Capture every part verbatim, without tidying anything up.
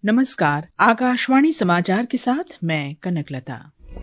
नमस्कार, आकाशवाणी समाचार के साथ मैं कनकलता।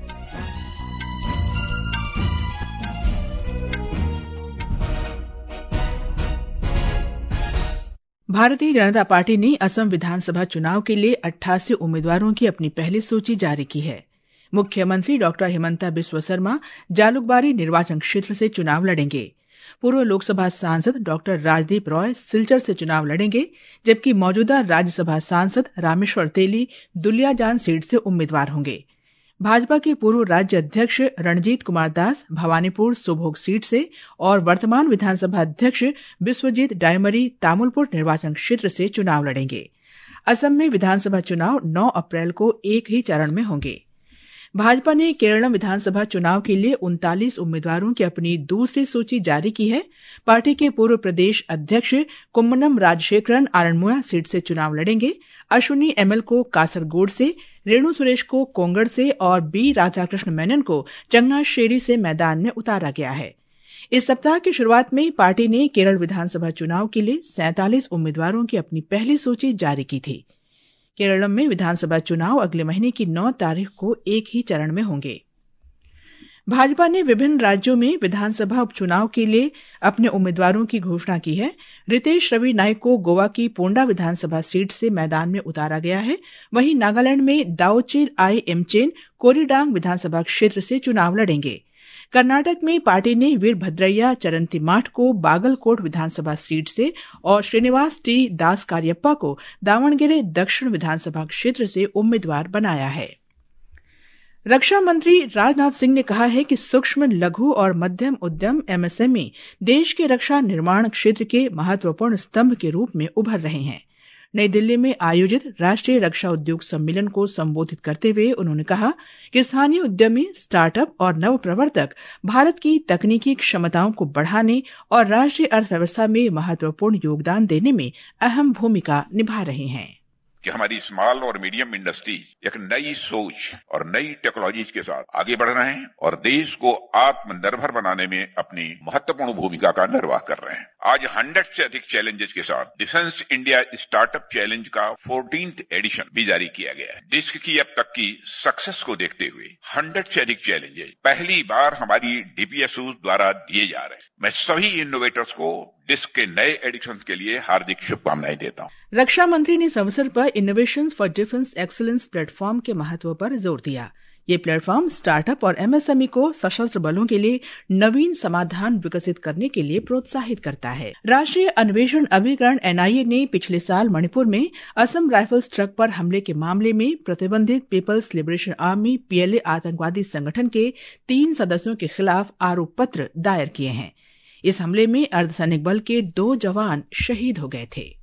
भारतीय जनता पार्टी ने असम विधानसभा चुनाव के लिए अट्ठासी उम्मीदवारों की अपनी पहली सूची जारी की है। मुख्यमंत्री डॉक्टर हिमंता बिस्वा शर्मा जालुकबारी निर्वाचन क्षेत्र से चुनाव लड़ेंगे। पूर्व लोकसभा सांसद डॉक्टर राजदीप रॉय सिलचर से चुनाव लड़ेंगे, जबकि मौजूदा राज्यसभा सांसद रामेश्वर तेली दुलियाजान सीट से उम्मीदवार होंगे। भाजपा के पूर्व राज्य अध्यक्ष रणजीत कुमार दास भवानीपुर सुभोग सीट से और वर्तमान विधानसभा अध्यक्ष विश्वजीत डायमरी तामुलपुर निर्वाचन क्षेत्र से चुनाव लड़ेंगे। असम में विधानसभा चुनाव नौ अप्रैल को एक ही चरण में होंगे। भाजपा ने केरलम विधानसभा चुनाव के लिए उनतालीस उम्मीदवारों की अपनी दूसरी सूची जारी की है। पार्टी के पूर्व प्रदेश अध्यक्ष कुम्मनम राजशेखरन आरनमुआ सीट से चुनाव लड़ेंगे। अश्विनी एमएल को कासरगोड से, रेणु सुरेश को कोंगड़ से और बी राधाकृष्ण मेनन को चंगनाश्शेरी से मैदान में उतारा गया है। इस सप्ताह की शुरुआत में पार्टी ने केरल विधानसभा चुनाव के लिए सैंतालीस उम्मीदवारों की अपनी पहली सूची जारी की थी। केरलम में विधानसभा चुनाव अगले महीने की नौ तारीख को एक ही चरण में होंगे। भाजपा ने विभिन्न राज्यों में विधानसभा उपचुनाव के लिए अपने उम्मीदवारों की घोषणा की है। रितेश रवि नाइक को गोवा की पोंडा विधानसभा सीट से मैदान में उतारा गया है। वहीं नागालैंड में दाओचिर आई एमचेन कोरीडांग विधानसभा क्षेत्र से चुनाव लड़ेंगे। कर्नाटक में पार्टी ने वीरभद्रैया चरंतीमाठ को बागलकोट विधानसभा सीट से और श्रीनिवास टी दास कार्यप्पा को दावणगेरे दक्षिण विधानसभा क्षेत्र से उम्मीदवार बनाया है। रक्षा मंत्री राजनाथ सिंह ने कहा है कि सूक्ष्म, लघु और मध्यम उद्यम एमएसएमई देश के रक्षा निर्माण क्षेत्र के महत्वपूर्ण स्तंभ के रूप में उभर रहे हैं। नई दिल्ली में आयोजित राष्ट्रीय रक्षा उद्योग सम्मेलन को संबोधित करते हुए उन्होंने कहा कि स्थानीय उद्यमी, स्टार्टअप और नवप्रवर्तक भारत की तकनीकी क्षमताओं को बढ़ाने और राष्ट्रीय अर्थव्यवस्था में महत्वपूर्ण योगदान देने में अहम भूमिका निभा रहे हैं। कि हमारी स्मॉल और मीडियम इंडस्ट्री एक नई सोच और नई टेक्नोलॉजी के साथ आगे बढ़ रहे हैं और देश को आत्मनिर्भर बनाने में अपनी महत्वपूर्ण भूमिका का निर्वाह कर रहे हैं। आज हंड्रेड से अधिक चैलेंजेस के साथ डिफेंस इंडिया स्टार्टअप चैलेंज का फोर्टीन्थ एडिशन भी जारी किया गया है। डिस्क की अब तक की सक्सेस को देखते हुए हंड्रेड से अधिक चैलेंजेस पहली बार हमारी डीपीएसयू द्वारा दिए जा रहे हैं। मैं सभी इनोवेटर्स को डिस्क के नए एडिशन के लिए हार्दिक शुभकामनाएं देता हूं। रक्षा मंत्री ने इस अवसर पर innovations for defence excellence platform के महत्व पर जोर दिया। ये प्लेटफॉर्म स्टार्टअप और एमएसएमई को सशस्त्र बलों के लिए नवीन समाधान विकसित करने के लिए प्रोत्साहित करता है। राष्ट्रीय अन्वेषण अभिकरण एनआईए ने पिछले साल मणिपुर में असम राइफल्स ट्रक पर हमले के मामले में प्रतिबंधित पीपल्स लिबरेशन आर्मी पीएलए आतंकवादी संगठन के तीन सदस्यों के खिलाफ आरोप पत्र दायर किए हैं। इस हमले में अर्धसैनिक बल के दो जवान शहीद हो गए थे।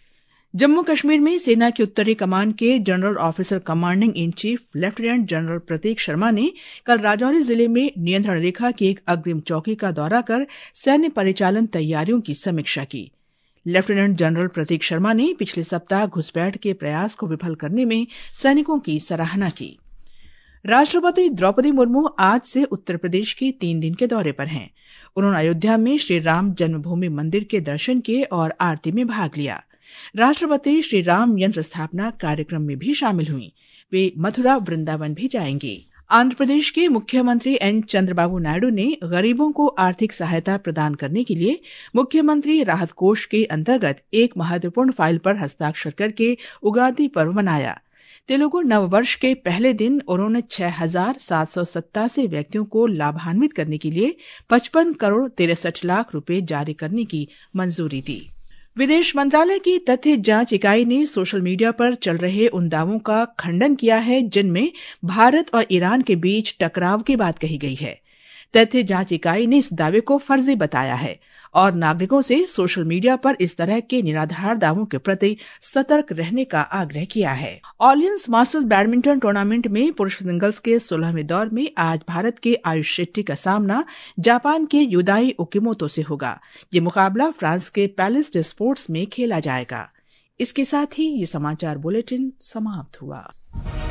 जम्मू कश्मीर में सेना की उत्तरी कमान के general officer commanding in chief lieutenant general Prateek Sharma ने कल राजौरी जिले में नियंत्रण रेखा की एक अग्रिम चौकी का दौरा कर सैन्य परिचालन तैयारियों की समीक्षा की। लेफ्टिनेंट जनरल प्रतीक शर्मा ने पिछले सप्ताह घुसपैठ के प्रयास को विफल करने में सैनिकों की सराहना की। राष्ट्रपति द्रौपदी मुर्मू आज से उत्तर प्रदेश के तीन दिन के दौरे पर हैं। उन्होंने अयोध्या में श्री राम जन्मभूमि मंदिर के दर्शन किए और आरती में भाग लिया। राष्ट्रपति श्री राम यंत्र स्थापना कार्यक्रम में भी शामिल हुई। वे मथुरा वृंदावन भी जाएंगे। आंध्र प्रदेश के मुख्यमंत्री एन चंद्रबाबू नायडू ने गरीबों को आर्थिक सहायता प्रदान करने के लिए मुख्यमंत्री राहत कोष के अंतर्गत एक महत्वपूर्ण फाइल पर हस्ताक्षर करके उगादी पर्व मनाया। तेलुगु नववर्ष के पहले दिन उन्होंने छह हजार सात सौ सत्तासी व्यक्तियों को लाभान्वित करने के लिए पचपन करोड़ तिरसठ लाख रुपए जारी करने की मंजूरी दी। विदेश मंत्रालय की तथ्य जांच इकाई ने सोशल मीडिया पर चल रहे उन दावों का खंडन किया है जिनमें भारत और ईरान के बीच टकराव की बात कही गई है। तथ्य जांच इकाई ने इस दावे को फर्जी बताया है और नागरिकों से सोशल मीडिया पर इस तरह के निराधार दावों के प्रति सतर्क रहने का आग्रह किया है। ऑलियंस मास्टर्स बैडमिंटन टूर्नामेंट में पुरुष सिंगल्स के सोलहवें दौर में आज भारत के आयुष शेट्टी का सामना जापान के युदाई ओकिमोतो से होगा। ये मुकाबला फ्रांस के पैलेस डे स्पोर्ट्स में खेला जाएगा। इसके साथ ही ये समाचार बुलेटिन समाप्त हुआ।